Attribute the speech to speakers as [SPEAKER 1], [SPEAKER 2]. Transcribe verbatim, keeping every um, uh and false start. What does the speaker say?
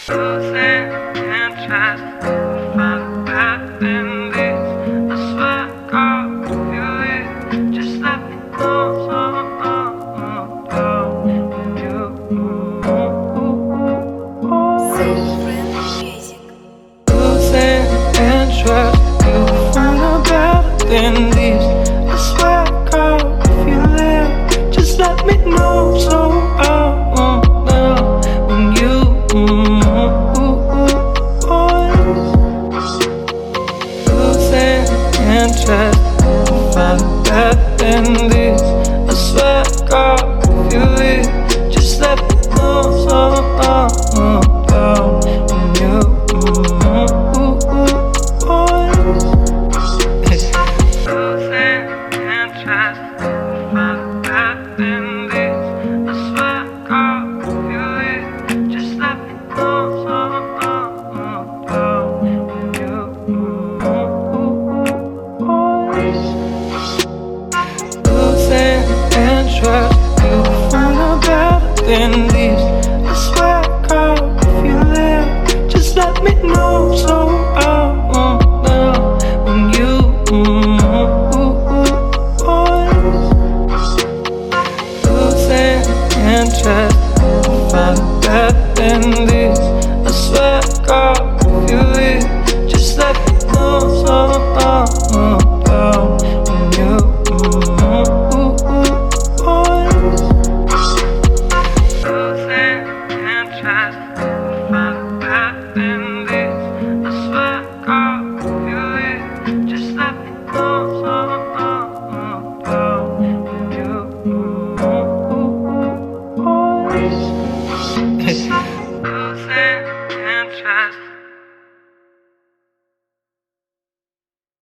[SPEAKER 1] Losing interest, find bad in this. I swear, girl, if you leave, just let me know. So, oh, oh, oh, when you losing interest, you find out better than these. I swear, girl, if you leave, just let me know. So, oh, oh, oh, when you losing interest, find better than this. I swear, girl, if you leave, just let me know. So, oh, oh, oh, when you losing interest, find better than this. I swear, girl, if you leave, just let me know. So, oh, oh, oh, when you losing interest, you find out better than these. I swear, girl, if you leave, just let me know. So, oh, oh, oh, when you losing interest, find better than this. I swear, girl, if you leave, just let me know. So, oh, oh, oh, when you losing interest, find better than this. I swear, girl, if you leave, just let me know. So, oh, oh, oh, when you